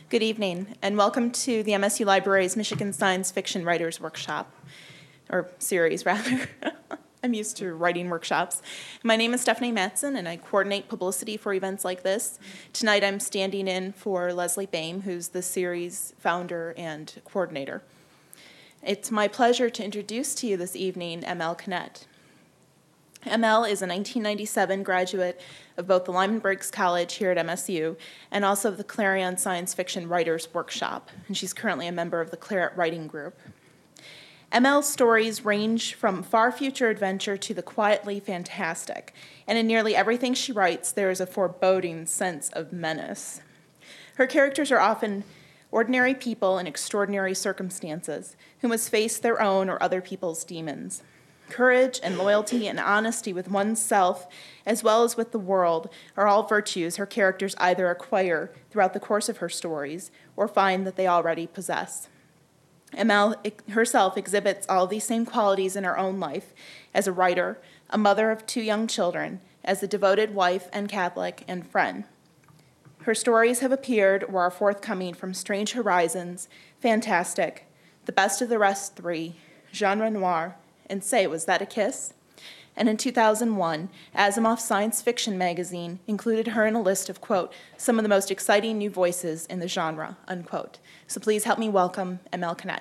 Good evening, and welcome to the MSU Library's Michigan Science Fiction Writers Workshop, or series, rather. I'm used to writing workshops. My name is Stephanie Matson, and I coordinate publicity for events like this. Tonight, I'm standing in for Leslie Boehm, who's the series founder and coordinator. It's my pleasure to introduce to you this evening ML Kennett. ML is a 1997 graduate of both the Lyman Briggs College here at MSU and also of the Clarion Science Fiction Writers Workshop, and she's currently a member of the Claret Writing Group. ML's stories range from far future adventure to the quietly fantastic, and in nearly everything she writes, there is a foreboding sense of menace. Her characters are often ordinary people in extraordinary circumstances who must face their own or other people's demons. Courage and loyalty and honesty with oneself, as well as with the world, are all virtues her characters either acquire throughout the course of her stories or find that they already possess. ML herself exhibits all these same qualities in her own life as a writer, a mother of 2 young children, as a devoted wife and Catholic and friend. Her stories have appeared or are forthcoming from Strange Horizons, Fantastic, The Best of the Rest 3, Genre Noir, and Say, Was That a Kiss? And in 2001, Asimov's Science Fiction magazine included her in a list of, quote, some of the most exciting new voices in the genre, unquote. So please help me welcome ML Kennett.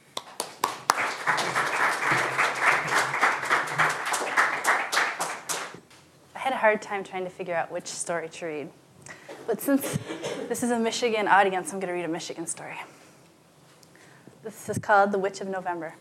I had a hard time trying to figure out which story to read. But since this is a Michigan audience, I'm going to read a Michigan story. This is called The Witch of November.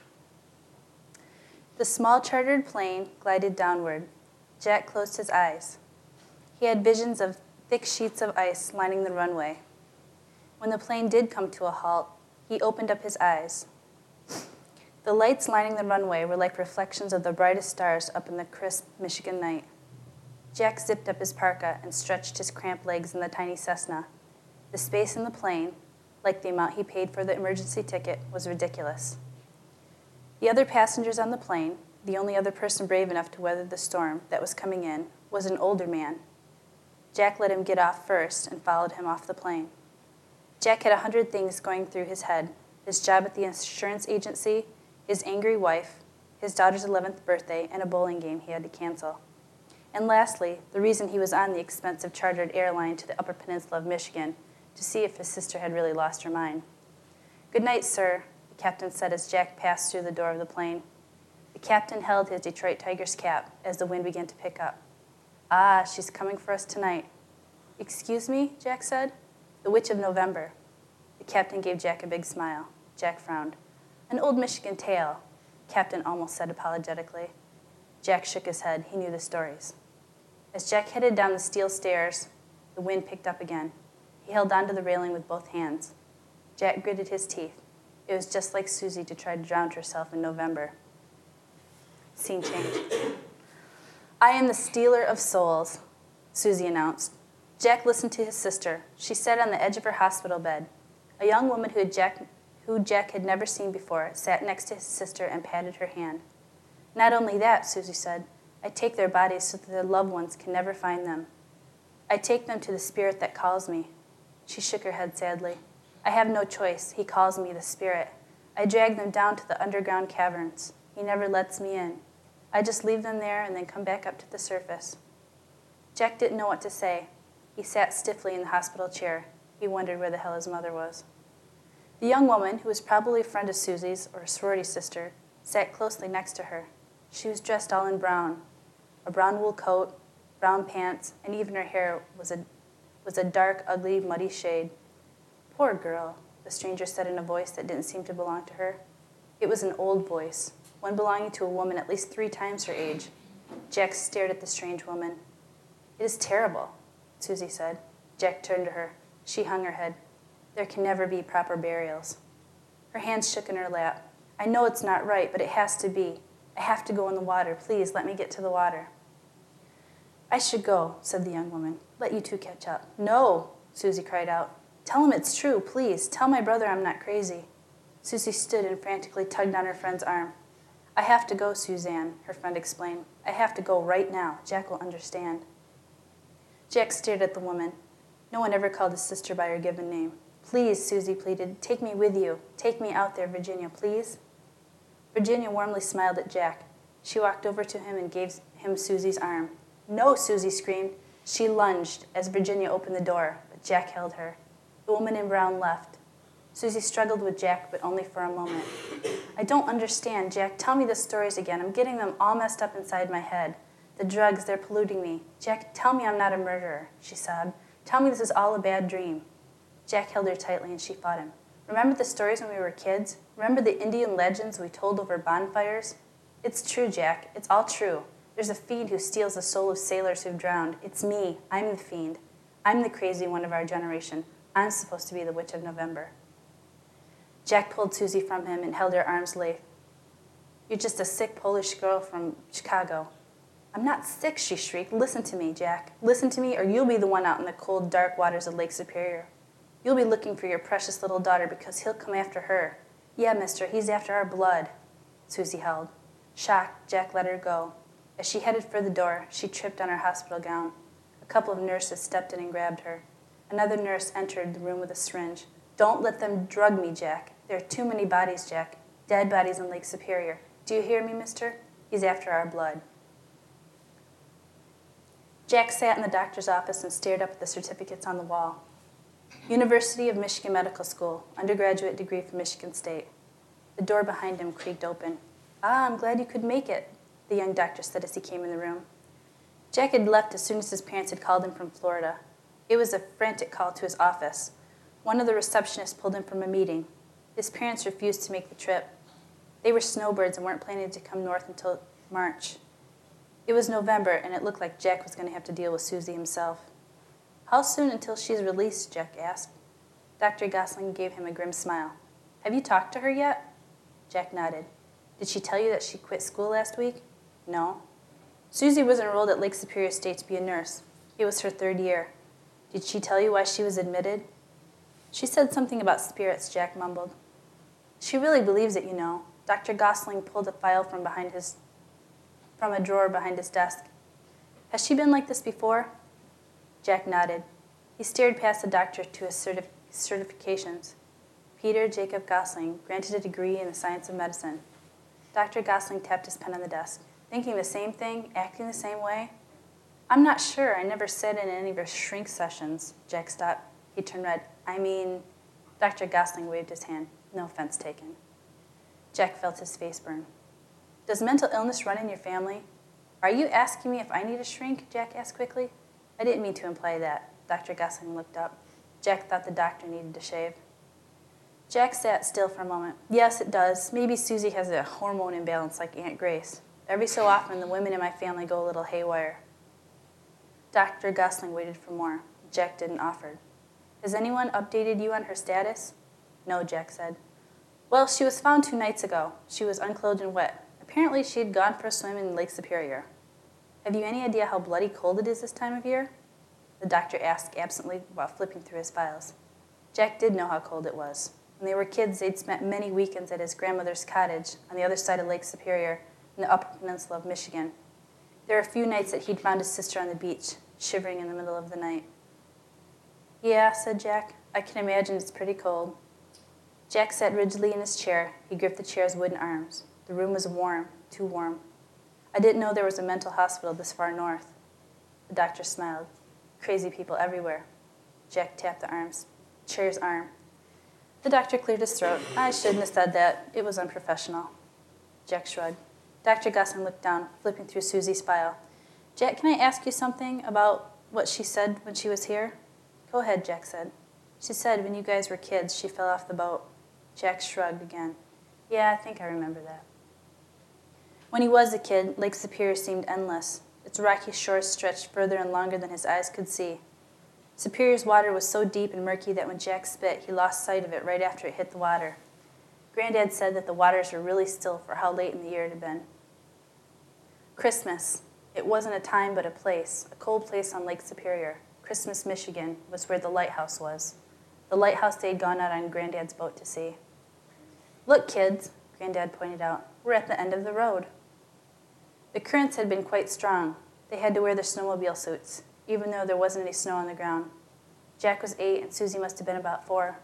The small chartered plane glided downward. Jack closed his eyes. He had visions of thick sheets of ice lining the runway. When the plane did come to a halt, he opened up his eyes. The lights lining the runway were like reflections of the brightest stars up in the crisp Michigan night. Jack zipped up his parka and stretched his cramped legs in the tiny Cessna. The space in the plane, like the amount he paid for the emergency ticket, was ridiculous. The other passengers on the plane, the only other person brave enough to weather the storm that was coming in, was an older man. Jack let him get off first and followed him off the plane. Jack had 100 things going through his head: his job at the insurance agency, his angry wife, his daughter's 11th birthday, and a bowling game he had to cancel. And lastly, the reason he was on the expensive chartered airline to the Upper Peninsula of Michigan to see if his sister had really lost her mind. "Good night, sir," the captain said as Jack passed through the door of the plane. The captain held his Detroit Tigers cap as the wind began to pick up. "Ah, she's coming for us tonight." "Excuse me," Jack said. "The Witch of November." The captain gave Jack a big smile. Jack frowned. "An old Michigan tale," the captain almost said apologetically. Jack shook his head. He knew the stories. As Jack headed down the steel stairs, the wind picked up again. He held onto the railing with both hands. Jack gritted his teeth. It was just like Susie to try to drown herself in November. Scene change. "I am the stealer of souls," Susie announced. Jack listened to his sister. She sat on the edge of her hospital bed. A young woman who Jack had never seen before sat next to his sister and patted her hand. "Not only that," Susie said, "I take their bodies so that their loved ones can never find them. I take them to the spirit that calls me." She shook her head sadly. "I have no choice. He calls me the spirit. I drag them down to the underground caverns. He never lets me in. I just leave them there and then come back up to the surface." Jack didn't know what to say. He sat stiffly in the hospital chair. He wondered where the hell his mother was. The young woman, who was probably a friend of Susie's or a sorority sister, sat closely next to her. She was dressed all in brown. A brown wool coat, brown pants, and even her hair was a dark, ugly, muddy shade. "Poor girl," the stranger said in a voice that didn't seem to belong to her. It was an old voice, one belonging to a woman at least 3 times her age. Jack stared at the strange woman. "It is terrible," Susie said. Jack turned to her. She hung her head. "There can never be proper burials." Her hands shook in her lap. "I know it's not right, but it has to be. I have to go in the water. Please, let me get to the water." "I should go," said the young woman. "Let you two catch up." "No," Susie cried out. "Tell him it's true, please. Tell my brother I'm not crazy." Susie stood and frantically tugged on her friend's arm. "I have to go, Suzanne," her friend explained. "I have to go right now. Jack will understand." Jack stared at the woman. No one ever called his sister by her given name. Please, Susie pleaded, take me with you. Take me out there, Virginia, please. Virginia warmly smiled at Jack. She walked over to him and gave him Susie's arm. No, Susie screamed. She lunged as Virginia opened the door, but Jack held her. The woman in brown left. Susie struggled with Jack, but only for a moment. I don't understand, Jack. Tell me the stories again. I'm getting them all messed up inside my head. The drugs, they're polluting me. Jack, tell me I'm not a murderer, she sobbed. Tell me this is all a bad dream. Jack held her tightly and she fought him. Remember the stories when we were kids? Remember the Indian legends we told over bonfires? It's true, Jack. It's all true. There's a fiend who steals the soul of sailors who've drowned. It's me. I'm the fiend. I'm the crazy one of our generation. I'm supposed to be the Witch of November. Jack pulled Susie from him and held her arms lithe. You're just a sick Polish girl from Chicago. I'm not sick, she shrieked. Listen to me, Jack. Listen to me, or you'll be the one out in the cold, dark waters of Lake Superior. You'll be looking for your precious little daughter because he'll come after her. Yeah, mister, he's after our blood, Susie held. Shocked, Jack let her go. As she headed for the door, she tripped on her hospital gown. A couple of nurses stepped in and grabbed her. Another nurse entered the room with a syringe. Don't let them drug me, Jack. There are too many bodies, Jack. Dead bodies in Lake Superior. Do you hear me, mister? He's after our blood. Jack sat in the doctor's office and stared up at the certificates on the wall. University of Michigan Medical School, undergraduate degree from Michigan State. The door behind him creaked open. Ah, I'm glad you could make it, the young doctor said as he came in the room. Jack had left as soon as his parents had called him from Florida. It was a frantic call to his office. One of the receptionists pulled him from a meeting. His parents refused to make the trip. They were snowbirds and weren't planning to come north until March. It was November, and it looked like Jack was going to have to deal with Susie himself. How soon until she's released, Jack asked. Dr. Gosling gave him a grim smile. Have you talked to her yet? Jack nodded. Did she tell you that she quit school last week? No. Susie was enrolled at Lake Superior State to be a nurse. It was her 3rd year. Did she tell you why she was admitted? She said something about spirits, Jack mumbled. She really believes it, you know. Dr. Gosling pulled a file from a drawer behind his desk. Has she been like this before? Jack nodded. He stared past the doctor to his certifications. Peter Jacob Gosling, granted a degree in the science of medicine. Dr. Gosling tapped his pen on the desk. Thinking the same thing, acting the same way? I'm not sure. I never sat in any of her shrink sessions. Jack stopped. He turned red. I mean, Dr. Gosling waved his hand. No offense taken. Jack felt his face burn. Does mental illness run in your family? Are you asking me if I need a shrink? Jack asked quickly. I didn't mean to imply that. Dr. Gosling looked up. Jack thought the doctor needed to shave. Jack sat still for a moment. Yes, it does. Maybe Susie has a hormone imbalance like Aunt Grace. Every so often, the women in my family go a little haywire. Dr. Gosling waited for more. Jack didn't offer. Has anyone updated you on her status? No, Jack said. Well, she was found 2 nights ago. She was unclothed and wet. Apparently, she had gone for a swim in Lake Superior. Have you any idea how bloody cold it is this time of year? The doctor asked absently while flipping through his files. Jack did know how cold it was. When they were kids, they'd spent many weekends at his grandmother's cottage on the other side of Lake Superior in the Upper Peninsula of Michigan. There were a few nights that he'd found his sister on the beach, shivering in the middle of the night. Yeah, said Jack. I can imagine it's pretty cold. Jack sat rigidly in his chair. He gripped the chair's wooden arms. The room was warm, too warm. I didn't know there was a mental hospital this far north. The doctor smiled. Crazy people everywhere. Jack tapped the chair's arm. The doctor cleared his throat. I shouldn't have said that. It was unprofessional. Jack shrugged. Dr. Gosling looked down, flipping through Susie's file. Jack, can I ask you something about what she said when she was here? Go ahead, Jack said. She said when you guys were kids, she fell off the boat. Jack shrugged again. Yeah, I think I remember that. When he was a kid, Lake Superior seemed endless. Its rocky shores stretched further and longer than his eyes could see. Superior's water was so deep and murky that when Jack spit, he lost sight of it right after it hit the water. Granddad said that the waters were really still for how late in the year it had been. Christmas. It wasn't a time but a place, a cold place on Lake Superior. Christmas, Michigan, was where the lighthouse was. The lighthouse they had gone out on Granddad's boat to see. Look, kids, Granddad pointed out, we're at the end of the road. The currents had been quite strong. They had to wear their snowmobile suits, even though there wasn't any snow on the ground. Jack was 8 and Susie must have been about 4.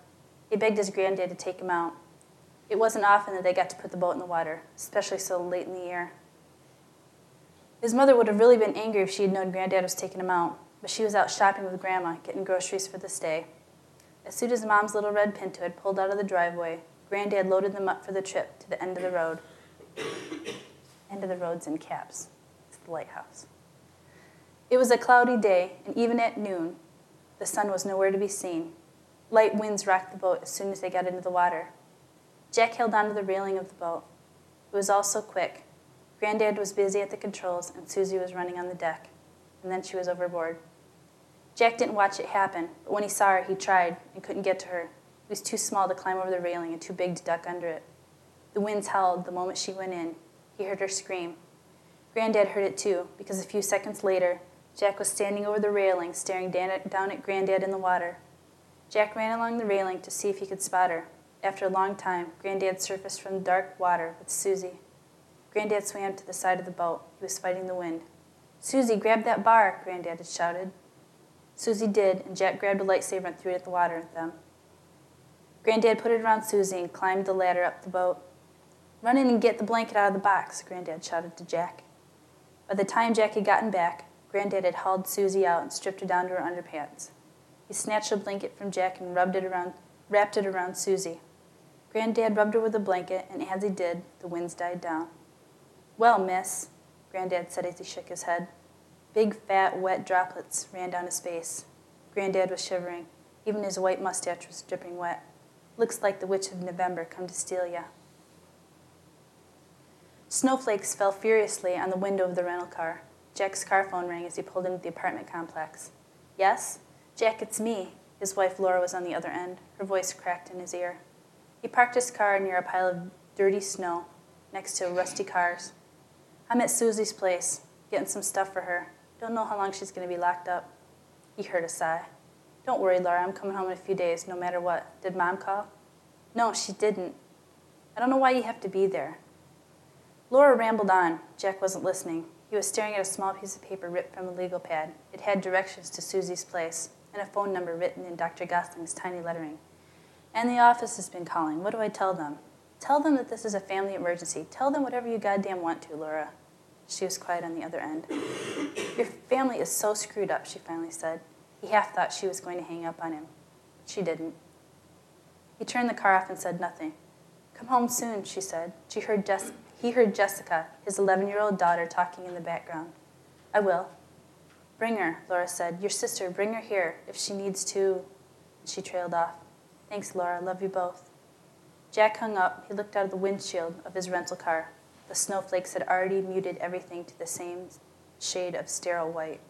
He begged his granddad to take him out. It wasn't often that they got to put the boat in the water, especially so late in the year. His mother would have really been angry if she had known Granddad was taking him out, but she was out shopping with Grandma, getting groceries for this day. As soon as Mom's little red Pinto had pulled out of the driveway, Granddad loaded them up for the trip to the end of the road. End of the road's in caps. It's the lighthouse. It was a cloudy day, and even at noon, the sun was nowhere to be seen. Light winds rocked the boat as soon as they got into the water. Jack held onto the railing of the boat. It was all so quick. Granddad was busy at the controls, and Susie was running on the deck. And then she was overboard. Jack didn't watch it happen, but when he saw her, he tried and couldn't get to her. He was too small to climb over the railing and too big to duck under it. The winds howled the moment she went in. He heard her scream. Granddad heard it too, because a few seconds later, Jack was standing over the railing, staring down at Granddad in the water. Jack ran along the railing to see if he could spot her. After a long time, Granddad surfaced from the dark water with Susie. Granddad swam to the side of the boat. He was fighting the wind. "Susie, grab that bar," Granddad had shouted. Susie did, and Jack grabbed a lightsaber and threw it at the water at them. Granddad put it around Susie and climbed the ladder up the boat. "Run in and get the blanket out of the box," Granddad shouted to Jack. By the time Jack had gotten back, Granddad had hauled Susie out and stripped her down to her underpants. He snatched a blanket from Jack and wrapped it around Susie. Granddad rubbed her with the blanket, and as he did, the winds died down. "Well, miss," Granddad said as he shook his head. Big, fat, wet droplets ran down his face. Granddad was shivering. Even his white mustache was dripping wet. "Looks like the witch of November come to steal ya." Snowflakes fell furiously on the window of the rental car. Jack's car phone rang as he pulled into the apartment complex. "Yes? Jack, it's me." His wife Laura was on the other end. Her voice cracked in his ear. He parked his car near a pile of dirty snow next to rusty cars. "I'm at Susie's place, getting some stuff for her. Don't know how long she's going to be locked up." He heard a sigh. "Don't worry, Laura, I'm coming home in a few days, no matter what. Did Mom call?" "No, she didn't." "I don't know why you have to be there." Laura rambled on. Jack wasn't listening. He was staring at a small piece of paper ripped from a legal pad. It had directions to Susie's place and a phone number written in Dr. Gosling's tiny lettering. "And the office has been calling. What do I tell them?" "Tell them that this is a family emergency. Tell them whatever you goddamn want to, Laura." She was quiet on the other end. "Your family is so screwed up," she finally said. He half thought she was going to hang up on him. She didn't. He turned the car off and said nothing. "Come home soon," she said. He heard Jessica, his 11-year-old daughter, talking in the background. "I will." "Bring her," Laura said. "Your sister, bring her here. If she needs to." She trailed off. "Thanks, Laura. Love you both." Jack hung up. He looked out of the windshield of his rental car. The snowflakes had already muted everything to the same shade of sterile white.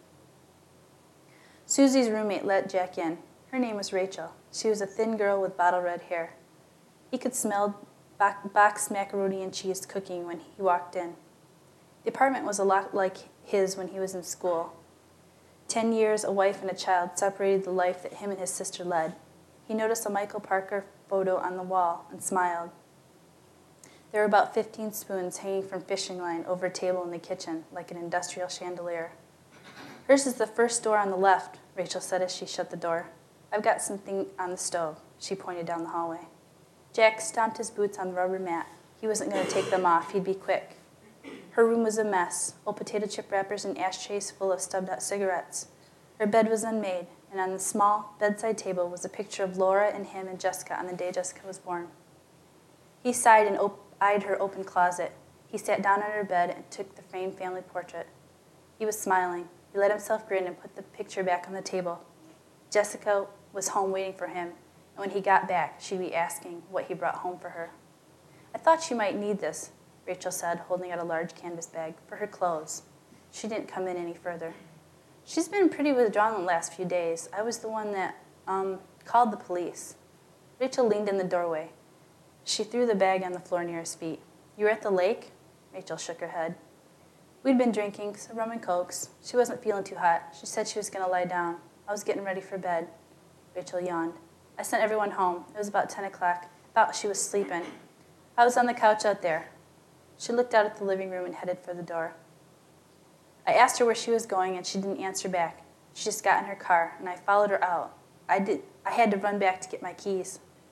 Susie's roommate let Jack in. Her name was Rachel. She was a thin girl with bottle red hair. He could smell boxed macaroni and cheese cooking when he walked in. The apartment was a lot like his when he was in school. 10 years, a wife, and a child separated the life that him and his sister led. He noticed a Michael Parker photo on the wall and smiled. There were about 15 spoons hanging from fishing line over a table in the kitchen, like an industrial chandelier. "Hers is the first door on the left," Rachel said as she shut the door. "I've got something on the stove." She pointed down the hallway. Jack stomped his boots on the rubber mat. He wasn't going to take them off. He'd be quick. Her room was a mess, old potato chip wrappers and ashtrays full of stubbed-out cigarettes. Her bed was unmade, and on the small bedside table was a picture of Laura and him and Jessica on the day Jessica was born. He sighed and eyed her open closet. He sat down on her bed and took the framed family portrait. He was smiling. He let himself grin and put the picture back on the table. Jessica was home waiting for him, and when he got back, she'd be asking what he brought home for her. "I thought she might need this," Rachel said, holding out a large canvas bag, "for her clothes." She didn't come in any further. "She's been pretty withdrawn the last few days. I was the one that, called the police." Rachel leaned in the doorway. She threw the bag on the floor near his feet. "You were at the lake?" Rachel shook her head. "We'd been drinking some rum and cokes. She wasn't feeling too hot. She said she was going to lie down. I was getting ready for bed." Rachel yawned. "I sent everyone home. It was about 10 o'clock. I thought she was sleeping. I was on the couch out there." She looked out at the living room and headed for the door. "I asked her where she was going, and she didn't answer back. She just got in her car, and I followed her out. I had to run back to get my keys."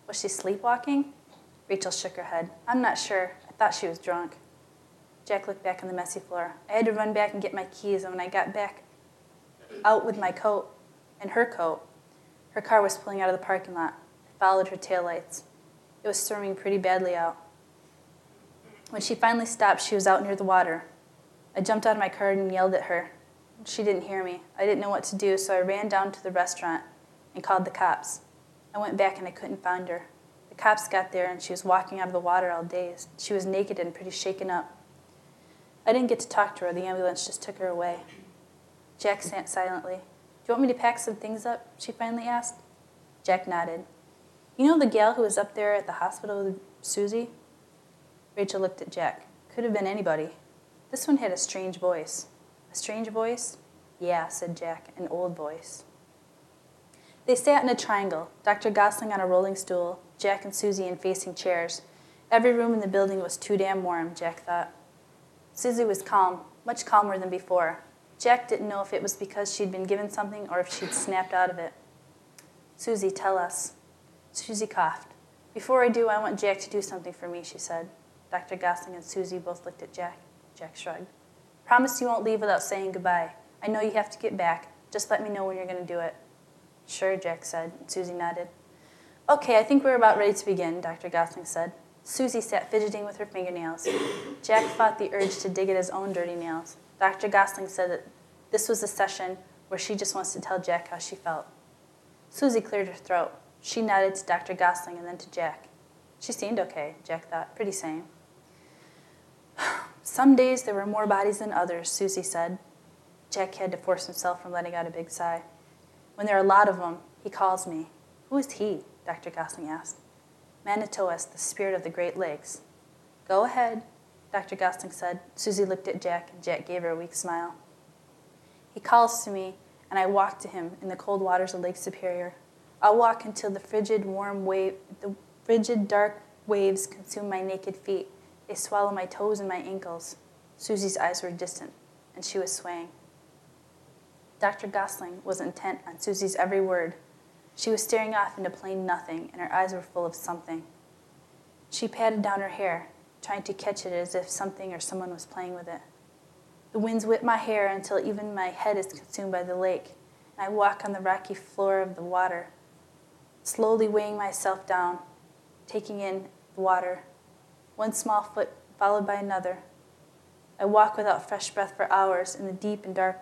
Was she sleepwalking? Rachel shook her head. I'm not sure. I thought she was drunk. Jack looked back on the messy floor. I had to run back and get my keys, and when I got back out with my coat and her coat, her car was pulling out of the parking lot. I followed her taillights. It was storming pretty badly out. When she finally stopped, she was out near the water. I jumped out of my car and yelled at her. She didn't hear me. I didn't know what to do, so I ran down to the restaurant and called the cops. I went back and I couldn't find her. The cops got there and she was walking out of the water all dazed. She was naked and pretty shaken up. I didn't get to talk to her. The ambulance just took her away. Jack sat silently. Do you want me to pack some things up? She finally asked. Jack nodded. You know the gal who was up there at the hospital with Susie? Rachel looked at Jack. Could have been anybody. This one had a strange voice. A strange voice? Yeah, said Jack, an old voice. They sat in a triangle, Dr. Gosling on a rolling stool, Jack and Susie in facing chairs. Every room in the building was too damn warm, Jack thought. Susie was calm, much calmer than before. Jack didn't know if it was because she'd been given something or if she'd snapped out of it. Susie, tell us. Susie coughed. Before I do, I want Jack to do something for me, she said. Dr. Gosling and Susie both looked at Jack. Jack shrugged. Promise you won't leave without saying goodbye. I know you have to get back. Just let me know when you're going to do it. Sure, Jack said, and Susie nodded. Okay, I think we're about ready to begin, Dr. Gosling said. Susie sat fidgeting with her fingernails. Jack fought the urge to dig at his own dirty nails. Dr. Gosling said that this was a session where she just wants to tell Jack how she felt. Susie cleared her throat. She nodded to Dr. Gosling and then to Jack. She seemed okay, Jack thought, pretty sane. Some days there were more bodies than others, Susie said. Jack had to force himself from letting out a big sigh. When there are a lot of them, he calls me. Who is he? Dr. Gosling asked. Manitoas, the spirit of the Great Lakes. Go ahead, Dr. Gosling said. Susie looked at Jack, and Jack gave her a weak smile. He calls to me, and I walk to him in the cold waters of Lake Superior. I'll walk until the frigid, dark waves consume my naked feet. They swallow my toes and my ankles. Susie's eyes were distant, and she was swaying. Dr. Gosling was intent on Susie's every word. She was staring off into plain nothing, and her eyes were full of something. She patted down her hair, trying to catch it as if something or someone was playing with it. The winds whip my hair until even my head is consumed by the lake, and I walk on the rocky floor of the water, slowly weighing myself down, taking in the water, one small foot followed by another. I walk without fresh breath for hours in the deep and dark.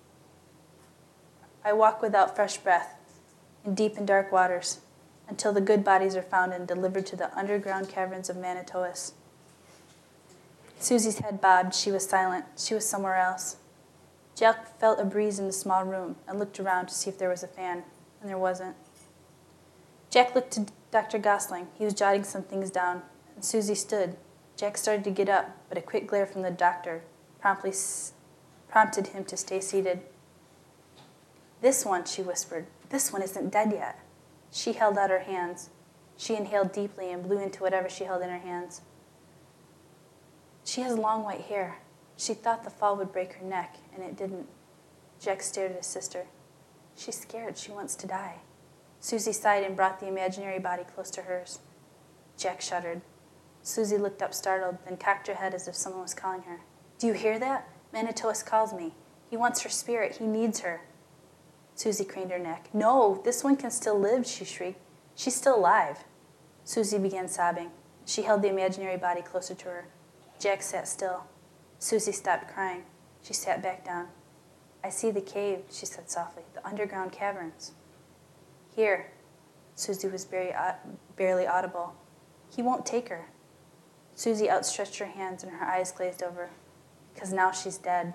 I walk without fresh breath in deep and dark waters until the good bodies are found and delivered to the underground caverns of Manitoas. Susie's head bobbed. She was silent. She was somewhere else. Jack felt a breeze in the small room and looked around to see if there was a fan, and there wasn't. Jack looked to Dr. Gosling. He was jotting some things down, and Susie stood. Jack started to get up, but a quick glare from the doctor prompted him to stay seated. This one, she whispered, this one isn't dead yet. She held out her hands. She inhaled deeply and blew into whatever she held in her hands. She has long white hair. She thought the fall would break her neck, and it didn't. Jack stared at his sister. She's scared. She wants to die. Susie sighed and brought the imaginary body close to hers. Jack shuddered. Susie looked up startled, then cocked her head as if someone was calling her. Do you hear that? Manitoas calls me. He wants her spirit. He needs her. Susie craned her neck. No, this one can still live, she shrieked. She's still alive. Susie began sobbing. She held the imaginary body closer to her. Jack sat still. Susie stopped crying. She sat back down. I see the cave, she said softly, the underground caverns. Here. Susie was barely audible. He won't take her. Susie outstretched her hands and her eyes glazed over. Because now she's dead.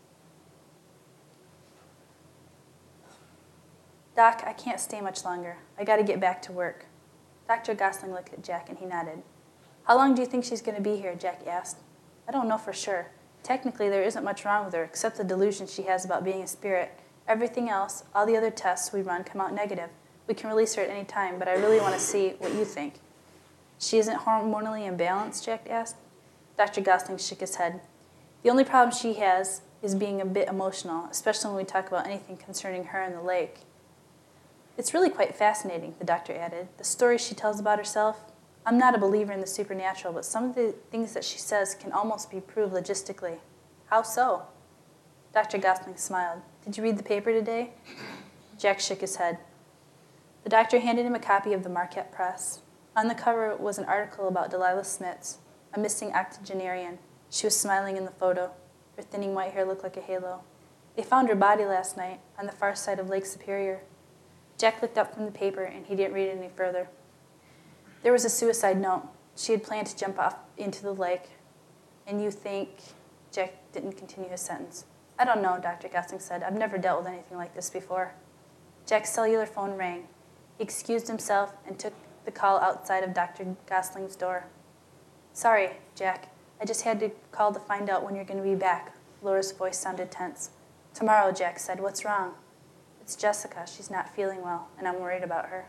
Doc, I can't stay much longer. I got to get back to work. Dr. Gosling looked at Jack and he nodded. How long do you think she's going to be here? Jack asked. I don't know for sure. Technically, there isn't much wrong with her except the delusion she has about being a spirit. Everything else, all the other tests we run come out negative. We can release her at any time, but I really want to see what you think. She isn't hormonally imbalanced? Jack asked. Dr. Gosling shook his head. The only problem she has is being a bit emotional, especially when we talk about anything concerning her and the lake. It's really quite fascinating, the doctor added. The stories she tells about herself. I'm not a believer in the supernatural, but some of the things that she says can almost be proved logistically. How so? Dr. Gosling smiled. Did you read the paper today? Jack shook his head. The doctor handed him a copy of the Marquette Press. On the cover was an article about Delilah Smits, a missing octogenarian. She was smiling in the photo. Her thinning white hair looked like a halo. They found her body last night on the far side of Lake Superior. Jack looked up from the paper, and he didn't read it any further. There was a suicide note. She had planned to jump off into the lake. And you think... Jack didn't continue his sentence. I don't know, Dr. Gosling said. I've never dealt with anything like this before. Jack's cellular phone rang. He excused himself and took the call outside of Dr. Gosling's door. Sorry, Jack. I just had to call to find out when you're going to be back. Laura's voice sounded tense. Tomorrow, Jack said. What's wrong? It's Jessica. She's not feeling well, and I'm worried about her.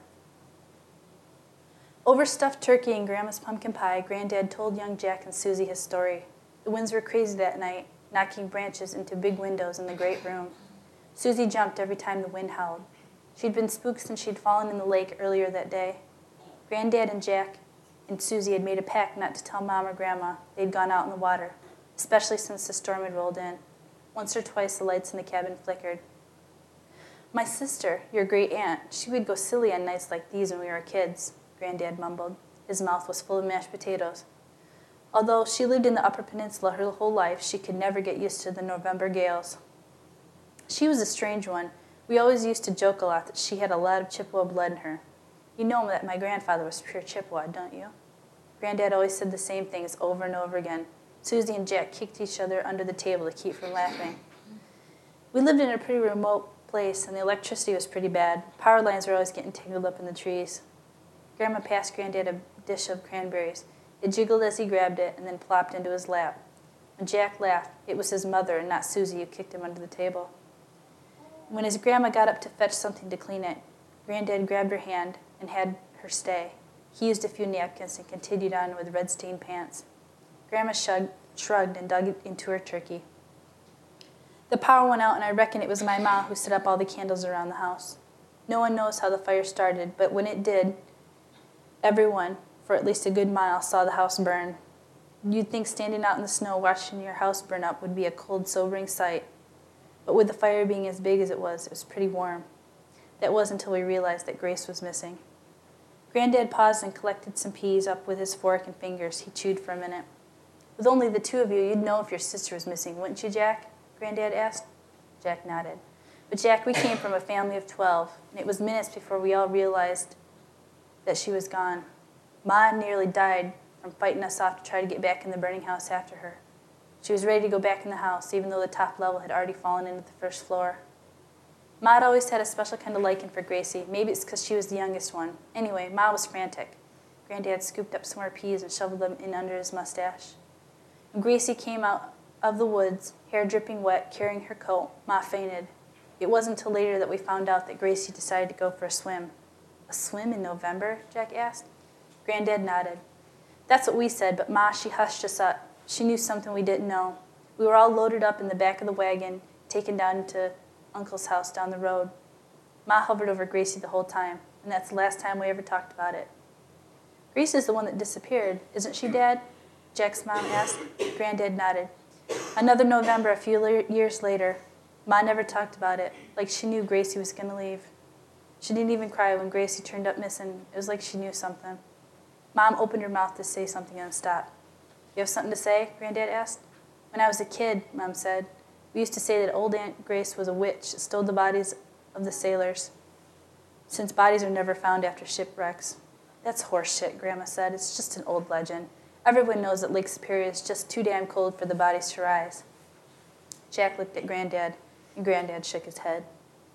Over stuffed turkey and Grandma's pumpkin pie, Granddad told young Jack and Susie his story. The winds were crazy that night, knocking branches into big windows in the great room. Susie jumped every time the wind howled. She'd been spooked since she'd fallen in the lake earlier that day. Granddad and Jack and Susie had made a pact not to tell Mom or Grandma they'd gone out in the water, especially since the storm had rolled in. Once or twice, the lights in the cabin flickered. My sister, your great aunt, she would go silly on nights like these when we were kids, Granddad mumbled. His mouth was full of mashed potatoes. Although she lived in the Upper Peninsula her whole life, she could never get used to the November gales. She was a strange one. We always used to joke a lot that she had a lot of Chippewa blood in her. You know that my grandfather was pure Chippewa, don't you? Granddad always said the same things over and over again. Susie and Jack kicked each other under the table to keep from laughing. We lived in a pretty remote place, and the electricity was pretty bad. Power lines were always getting tangled up in the trees. Grandma passed Granddad a dish of cranberries. It jiggled as he grabbed it and then plopped into his lap. When Jack laughed, it was his mother and not Susie who kicked him under the table. When his grandma got up to fetch something to clean it, Granddad grabbed her hand and had her stay. He used a few napkins and continued on with red-stained pants. Grandma shrugged and dug into her turkey. The power went out, and I reckon it was my ma who set up all the candles around the house. No one knows how the fire started, but when it did, everyone, for at least a good mile, saw the house burn. You'd think standing out in the snow watching your house burn up would be a cold, sobering sight. But with the fire being as big as it was pretty warm. That was until we realized that Grace was missing. Granddad paused and collected some peas up with his fork and fingers. He chewed for a minute. With only the two of you, you'd know if your sister was missing, wouldn't you, Jack? Granddad asked. Jack nodded. But Jack, we came from a family of 12, and it was minutes before we all realized that she was gone. Ma nearly died from fighting us off to try to get back in the burning house after her. She was ready to go back in the house, even though the top level had already fallen into the first floor. Ma had always had a special kind of liking for Gracie. Maybe it's because she was the youngest one. Anyway, Ma was frantic. Granddad scooped up some more peas and shoveled them in under his mustache. When Gracie came out of the woods, hair dripping wet, carrying her coat, Ma fainted. It wasn't until later that we found out that Gracie decided to go for a swim. A swim in November? Jack asked. Granddad nodded. That's what we said, but Ma, she hushed us up. She knew something we didn't know. We were all loaded up in the back of the wagon, taken down to Uncle's house down the road. Ma hovered over Gracie the whole time, and that's the last time we ever talked about it. Grace is the one that disappeared, isn't she, Dad? Jack's mom asked. Granddad nodded. Another November, a few years later. Ma never talked about it, like she knew Gracie was going to leave. She didn't even cry when Gracie turned up missing. It was like she knew something. Mom opened her mouth to say something and stopped. You have something to say? Granddad asked. When I was a kid, Mom said, we used to say that old Aunt Grace was a witch that stole the bodies of the sailors, since bodies are never found after shipwrecks. That's horse shit, Grandma said. It's just an old legend. Everyone knows that Lake Superior is just too damn cold for the bodies to rise. Jack looked at Granddad, and Granddad shook his head.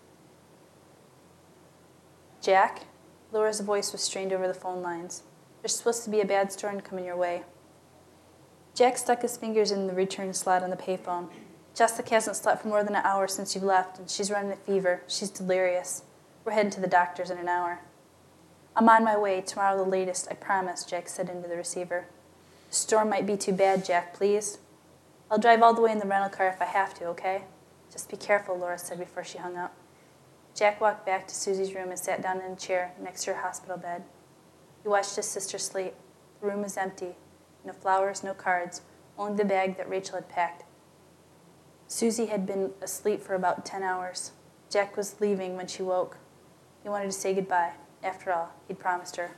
Jack? Laura's voice was strained over the phone lines. There's supposed to be a bad storm coming your way. Jack stuck his fingers in the return slot on the payphone. Jessica hasn't slept for more than an hour since you left, and she's running a fever. She's delirious. We're heading to the doctor's in an hour. I'm on my way, tomorrow the latest, I promise, Jack said into the receiver. The storm might be too bad, Jack, please. I'll drive all the way in the rental car if I have to, okay? Just be careful, Laura said before she hung up. Jack walked back to Susie's room and sat down in a chair next to her hospital bed. He watched his sister sleep. The room was empty. No flowers, no cards, only the bag that Rachel had packed. Susie had been asleep for about 10 hours. Jack was leaving when she woke. He wanted to say goodbye. After all, he'd promised her.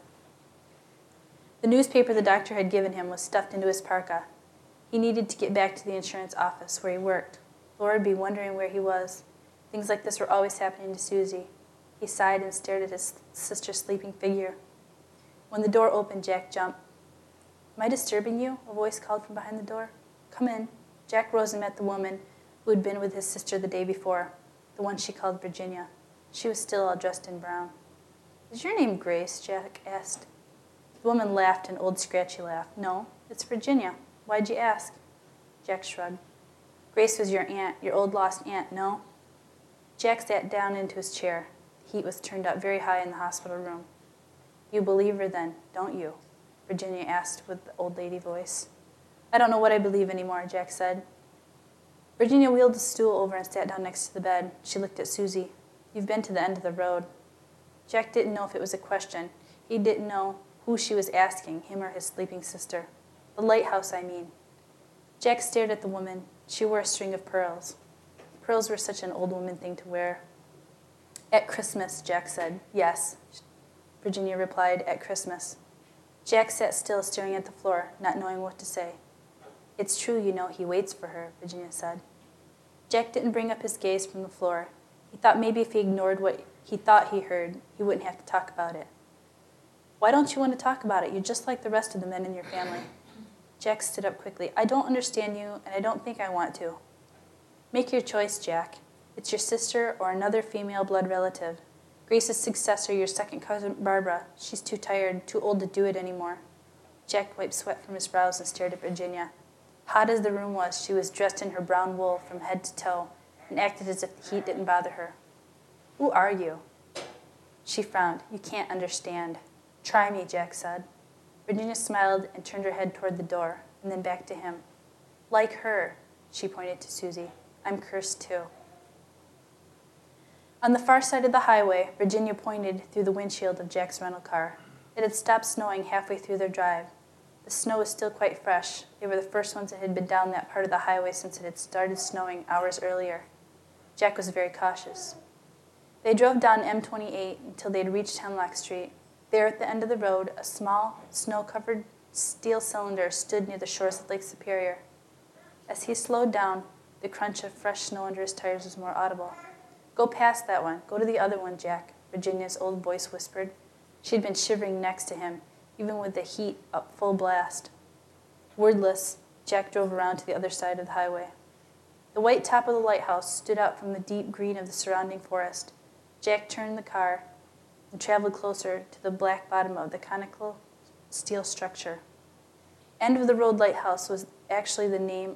The newspaper the doctor had given him was stuffed into his parka. He needed to get back to the insurance office where he worked. Laura would be wondering where he was. Things like this were always happening to Susie. He sighed and stared at his sister's sleeping figure. When the door opened, Jack jumped. "Am I disturbing you?" a voice called from behind the door. "Come in." Jack rose and met the woman who had been with his sister the day before, the one she called Virginia. She was still all dressed in brown. "Is your name Grace?" Jack asked. The woman laughed an old scratchy laugh. "No, it's Virginia. Why'd you ask?" Jack shrugged. "Grace was your aunt, your old lost aunt, no?" Jack sat down into his chair. The heat was turned up very high in the hospital room. "You believe her then, don't you?" Virginia asked with the old lady voice. "I don't know what I believe anymore," Jack said. Virginia wheeled the stool over and sat down next to the bed. She looked at Susie. "You've been to the end of the road." Jack didn't know if it was a question. He didn't know who she was asking, him or his sleeping sister. "The lighthouse, I mean." Jack stared at the woman. She wore a string of pearls. Pearls were such an old woman thing to wear. "At Christmas," Jack said. "Yes," Virginia replied, "at Christmas." Jack sat still, staring at the floor, not knowing what to say. "It's true, you know, he waits for her," Virginia said. Jack didn't bring up his gaze from the floor. He thought maybe if he ignored what he thought he heard, he wouldn't have to talk about it. "Why don't you want to talk about it? You're just like the rest of the men in your family." Jack stood up quickly. "I don't understand you, and I don't think I want to." "Make your choice, Jack. It's your sister or another female blood relative. Grace's successor, your second cousin Barbara. She's too tired, too old to do it anymore." Jack wiped sweat from his brows and stared at Virginia. Hot as the room was, she was dressed in her brown wool from head to toe and acted as if the heat didn't bother her. "Who are you?" She frowned. "You can't understand." "Try me," Jack said. Virginia smiled and turned her head toward the door, and then back to him. "Like her," she pointed to Susie. "I'm cursed too." On the far side of the highway, Virginia pointed through the windshield of Jack's rental car. It had stopped snowing halfway through their drive. The snow was still quite fresh. They were the first ones that had been down that part of the highway since it had started snowing hours earlier. Jack was very cautious. They drove down M28 until they had reached Hemlock Street. There at the end of the road, a small, snow-covered steel cylinder stood near the shores of Lake Superior. As he slowed down, the crunch of fresh snow under his tires was more audible. "Go past that one. Go to the other one, Jack," Virginia's old voice whispered. She had been shivering next to him, even with the heat up full blast. Wordless, Jack drove around to the other side of the highway. The white top of the lighthouse stood out from the deep green of the surrounding forest. Jack turned the car and traveled closer to the black bottom of the conical steel structure. End of the road lighthouse was actually the name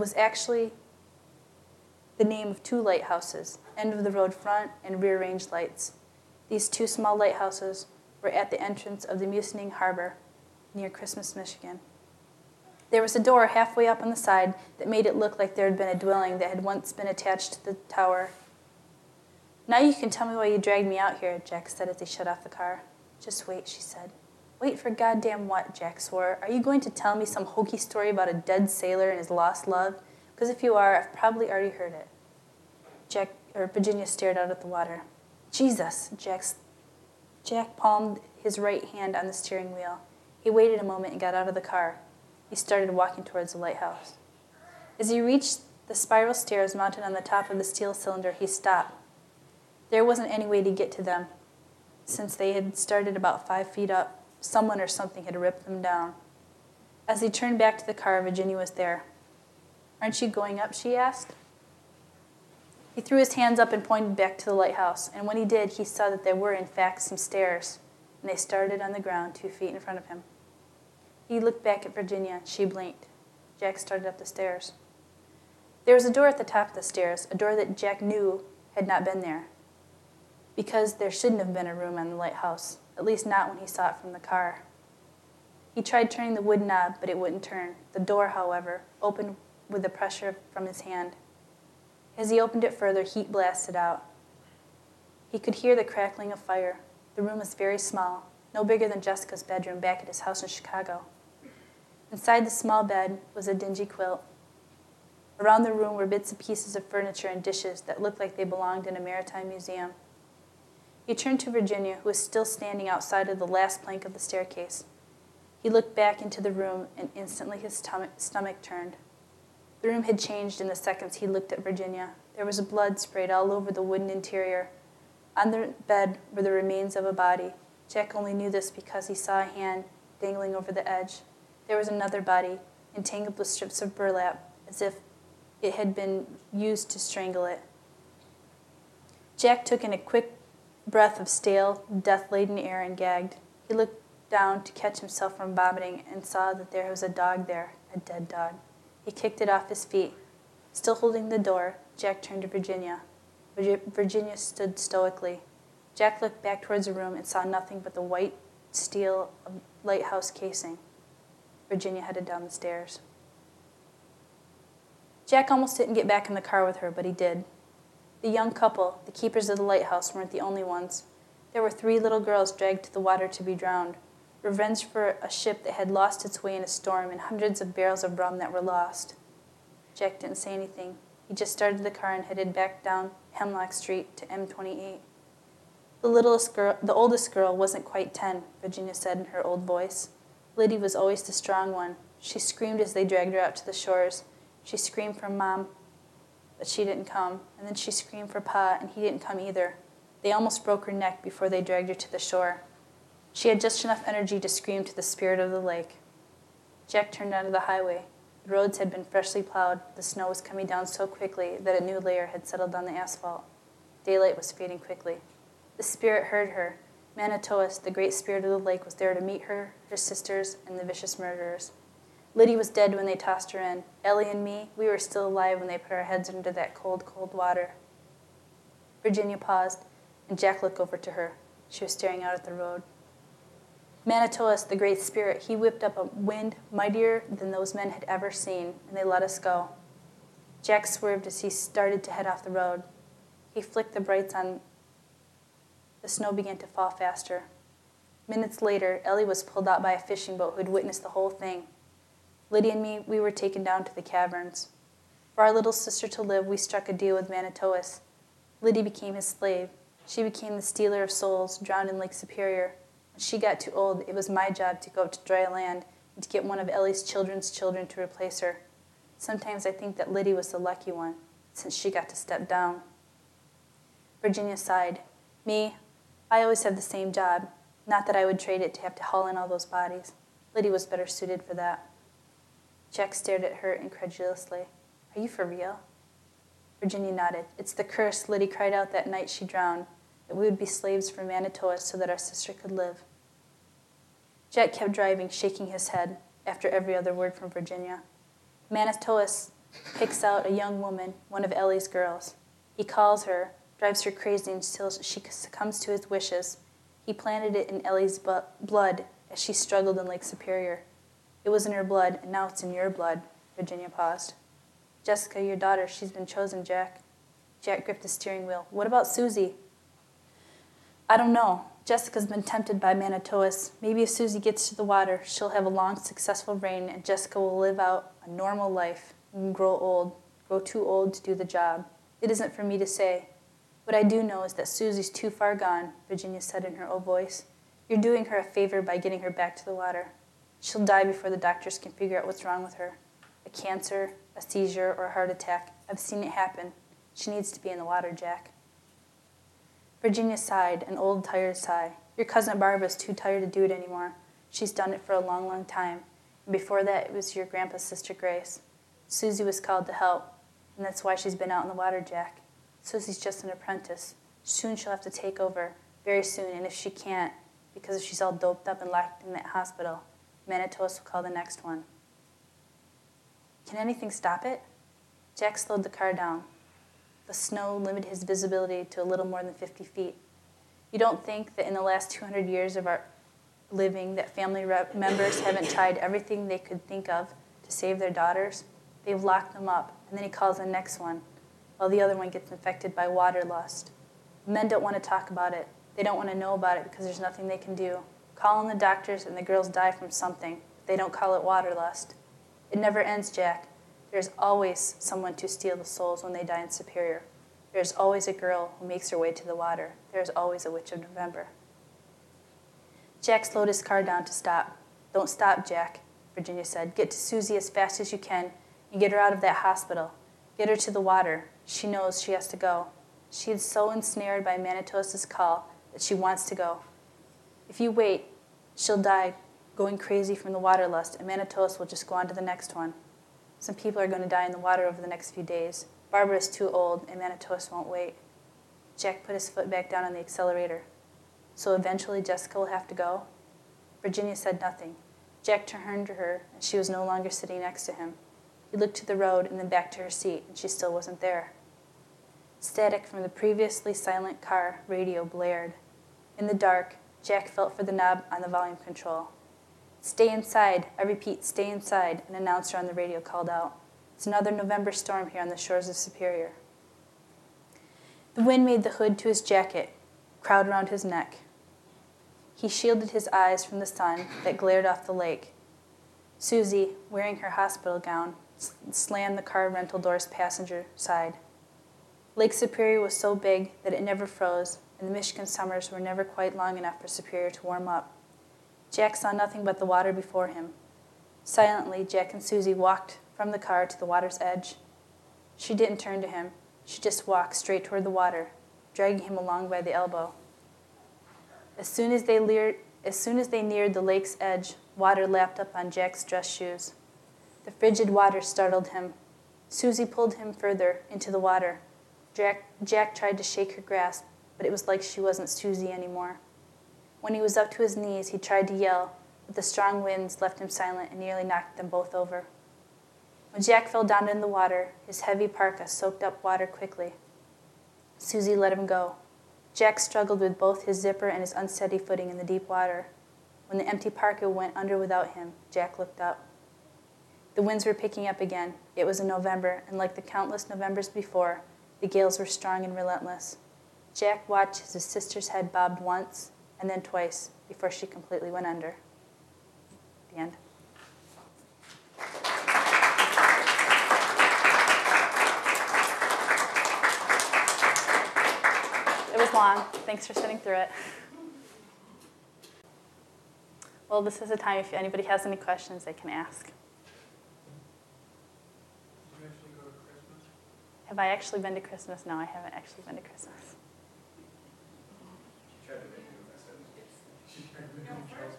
of two lighthouses, end of the road front and rear range lights. These two small lighthouses were at the entrance of the Munising Harbor near Christmas, Michigan. There was a door halfway up on the side that made it look like there had been a dwelling that had once been attached to the tower. "Now you can tell me why you dragged me out here," Jack said as they shut off the car. "Just wait," she said. "Wait for goddamn what?" Jack swore. "Are you going to tell me some hokey story about a dead sailor and his lost love? Because if you are, I've probably already heard it." Virginia stared out at the water. "Jesus!" Jack palmed his right hand on the steering wheel. He waited a moment and got out of the car. He started walking towards the lighthouse. As he reached the spiral stairs mounted on the top of the steel cylinder, he stopped. There wasn't any way to get to them. Since they had started about 5 feet up, someone or something had ripped them down. As he turned back to the car, Virginia was there. "Aren't you going up?" she asked. He threw his hands up and pointed back to the lighthouse, and when he did, he saw that there were, in fact, some stairs, and they started on the ground 2 feet in front of him. He looked back at Virginia, and she blinked. Jack started up the stairs. There was a door at the top of the stairs, a door that Jack knew had not been there, because there shouldn't have been a room on the lighthouse, at least not when he saw it from the car. He tried turning the wood knob, but it wouldn't turn. The door, however, opened with the pressure from his hand. As he opened it further, heat blasted out. He could hear the crackling of fire. The room was very small, no bigger than Jessica's bedroom back at his house in Chicago. Inside the small bed was a dingy quilt. Around the room were bits and pieces of furniture and dishes that looked like they belonged in a maritime museum. He turned to Virginia, who was still standing outside of the last plank of the staircase. He looked back into the room, and instantly his stomach turned. The room had changed in the seconds he looked at Virginia. There was blood sprayed all over the wooden interior. On the bed were the remains of a body. Jack only knew this because he saw a hand dangling over the edge. There was another body, entangled with strips of burlap, as if it had been used to strangle it. Jack took in a quick breath of stale, death-laden air and gagged. He looked down to catch himself from vomiting and saw that there was a dog there, a dead dog. He kicked it off his feet. Still holding the door, Jack turned to Virginia. Virginia stood stoically. Jack looked back towards the room and saw nothing but the white steel of lighthouse casing. Virginia headed down the stairs. Jack almost didn't get back in the car with her, but he did. The young couple, the keepers of the lighthouse, weren't the only ones. There were 3 little girls dragged to the water to be drowned, revenge for a ship that had lost its way in a storm and hundreds of barrels of rum that were lost. Jack didn't say anything. He just started the car and headed back down Hemlock Street to M28. The oldest girl wasn't quite 10, Virginia said in her old voice. Liddy was always the strong one. She screamed as they dragged her out to the shores. She screamed for Mom, but she didn't come. And then she screamed for Pa, and he didn't come either. They almost broke her neck before they dragged her to the shore. She had just enough energy to scream to the spirit of the lake. Jack turned onto the highway. The roads had been freshly plowed. The snow was coming down so quickly that a new layer had settled on the asphalt. Daylight was fading quickly. The spirit heard her. Manitoas, the great spirit of the lake, was there to meet her, her sisters, and the vicious murderers. Liddy was dead when they tossed her in. Ellie and me, we were still alive when they put our heads into that cold, cold water. Virginia paused, and Jack looked over to her. She was staring out at the road. Manitoas, the great spirit, he whipped up a wind mightier than those men had ever seen, and they let us go. Jack swerved as he started to head off the road. He flicked the brights on. The snow began to fall faster. Minutes later, Ellie was pulled out by a fishing boat who had witnessed the whole thing. Liddy and me, we were taken down to the caverns. For our little sister to live, we struck a deal with Manitoas. Liddy became his slave. She became the stealer of souls, drowned in Lake Superior. When she got too old, it was my job to go up to dry land and to get one of Ellie's children's children to replace her. Sometimes I think that Liddy was the lucky one, since she got to step down. Virginia sighed. Me, I always have the same job. Not that I would trade it to have to haul in all those bodies. Liddy was better suited for that. Jack stared at her incredulously. Are you for real? Virginia nodded. It's the curse, Liddy cried out that night she drowned, that we would be slaves for Manitoas so that our sister could live. Jack kept driving, shaking his head after every other word from Virginia. Manitoas picks out a young woman, one of Ellie's girls. He calls her, drives her crazy until she succumbs to his wishes. He planted it in Ellie's blood as she struggled in Lake Superior. It was in her blood, and now it's in your blood. Virginia paused. Jessica, your daughter, she's been chosen, Jack. Jack gripped the steering wheel. What about Susie? I don't know. Jessica's been tempted by Manitoas. Maybe if Susie gets to the water, she'll have a long, successful reign, and Jessica will live out a normal life and grow too old to do the job. It isn't for me to say. What I do know is that Susie's too far gone, Virginia said in her old voice. You're doing her a favor by getting her back to the water. She'll die before the doctors can figure out what's wrong with her. A cancer, a seizure, or a heart attack. I've seen it happen. She needs to be in the water, Jack. Virginia sighed, an old, tired sigh. Your cousin Barbara's too tired to do it anymore. She's done it for a long, long time. And before that, it was your grandpa's sister Grace. Susie was called to help, and that's why she's been out in the water, Jack. Susie's just an apprentice. Soon she'll have to take over, very soon, and if she can't, because if she's all doped up and locked in that hospital, Manitoas will call the next one. Can anything stop it? Jack slowed the car down. The snow limited his visibility to a little more than 50 feet. You don't think that in the last 200 years of our living that family members haven't tried everything they could think of to save their daughters? They've locked them up, and then he calls the next one, while the other one gets infected by water lust. Men don't want to talk about it. They don't want to know about it because there's nothing they can do. Call in the doctors and the girls die from something. They don't call it waterlust. It never ends, Jack. There's always someone to steal the souls when they die in Superior. There's always a girl who makes her way to the water. There's always a witch of November. Jack slowed his car down to stop. Don't stop, Jack, Virginia said. Get to Susie as fast as you can and get her out of that hospital. Get her to the water. She knows she has to go. She is so ensnared by Manitos' call that she wants to go. If you wait, she'll die going crazy from the waterlust, and Manitos will just go on to the next one. Some people are going to die in the water over the next few days. Barbara is too old, and Manitos won't wait. Jack put his foot back down on the accelerator. So eventually Jessica will have to go? Virginia said nothing. Jack turned to her, and she was no longer sitting next to him. He looked to the road and then back to her seat, and she still wasn't there. Static from the previously silent car radio blared. In the dark, Jack felt for the knob on the volume control. Stay inside. I repeat, stay inside, an announcer on the radio called out. It's another November storm here on the shores of Superior. The wind made the hood to his jacket crowd around his neck. He shielded his eyes from the sun that glared off the lake. Susie, wearing her hospital gown, slammed the car rental door's passenger side. Lake Superior was so big that it never froze, and the Michigan summers were never quite long enough for Superior to warm up. Jack saw nothing but the water before him. Silently, Jack and Susie walked from the car to the water's edge. She didn't turn to him. She just walked straight toward the water, dragging him along by the elbow. As soon as they neared the lake's edge, water lapped up on Jack's dress shoes. The frigid water startled him. Susie pulled him further into the water. Jack tried to shake her grasp, but it was like she wasn't Susie anymore. When he was up to his knees, he tried to yell, but the strong winds left him silent and nearly knocked them both over. When Jack fell down in the water, his heavy parka soaked up water quickly. Susie let him go. Jack struggled with both his zipper and his unsteady footing in the deep water. When the empty parka went under without him, Jack looked up. The winds were picking up again. It was in November, and like the countless Novembers before, the gales were strong and relentless. Jack watched as his sister's head bobbed once and then twice before she completely went under. The end. It was long. Thanks for sitting through it. Well, this is a time if anybody has any questions, they can ask. Did you actually go to Christmas? Have I actually been to Christmas? No, I haven't actually been to Christmas. She tried to make it if I said she tried to make it Christmas.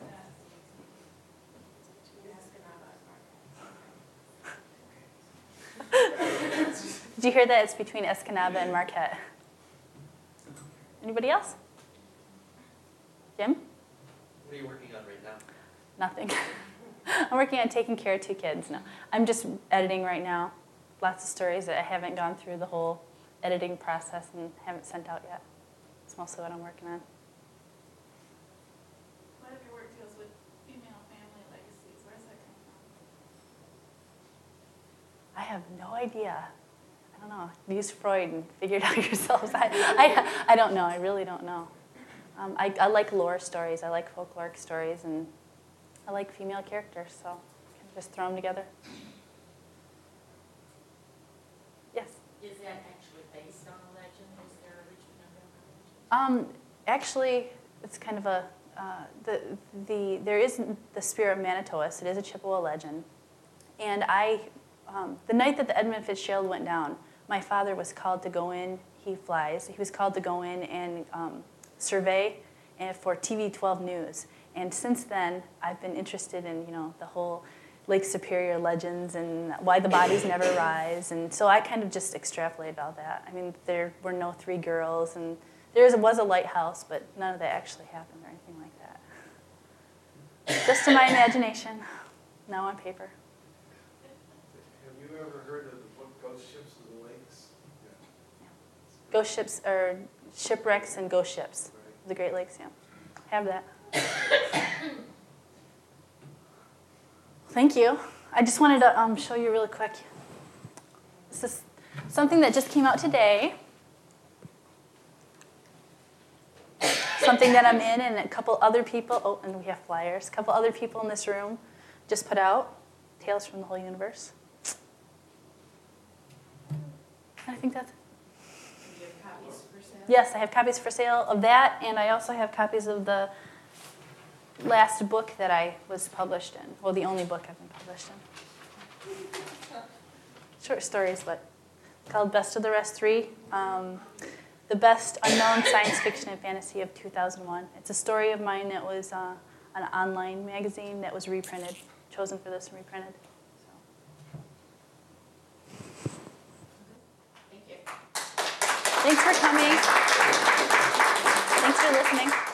Did you hear that? It's between Escanaba and Marquette. Anybody else? Jim? What are you working on right now? Nothing. I'm working on taking care of 2 kids now. I'm just editing right now. Lots of stories that I haven't gone through the whole editing process and haven't sent out yet. That's mostly what I'm working on. One of your work deals with female family legacies. Where does that come from? I have no idea. I don't know. Use Freud and figure it out yourselves. I don't know. I really don't know. I like lore stories. I like folkloric stories, and I like female characters, so I can just throw them together. Yes? Is that actually based on a legend? Is there a Richard November legend? Actually, it's kind of a there is the spirit of Manitowas. It is a Chippewa legend, and the night that the Edmund Fitzgerald went down, my father was called to go in. He flies. He was called to go in and survey for TV 12 News. And since then, I've been interested in the whole Lake Superior legends and why the bodies never rise. And so I kind of just extrapolated all that. I mean, there were no 3 girls, and there was a lighthouse, but none of that actually happened or anything like that. Just in my imagination, now on paper. Have you ever heard of the book Ghost Ships of the Lakes? Yeah. Ghost ships, or shipwrecks and ghost ships. Right. The Great Lakes, yeah. Have that. Thank you. I just wanted to show you really quick. This is something that just came out today. something that I'm in and a couple other people, and we have flyers, a couple other people in this room just put out, Tales from the Whole Universe. I think that's it. Do you have copies for sale? Yes, I have copies for sale of that, and I also have copies of the last book that I was published in. Well, the only book I've been published in. Short stories, but called Best of the Rest 3. The Best Unknown Science Fiction and Fantasy of 2001. It's a story of mine that was an online magazine that was reprinted, chosen for this and reprinted. So. Thank you. Thanks for coming. Thanks for listening.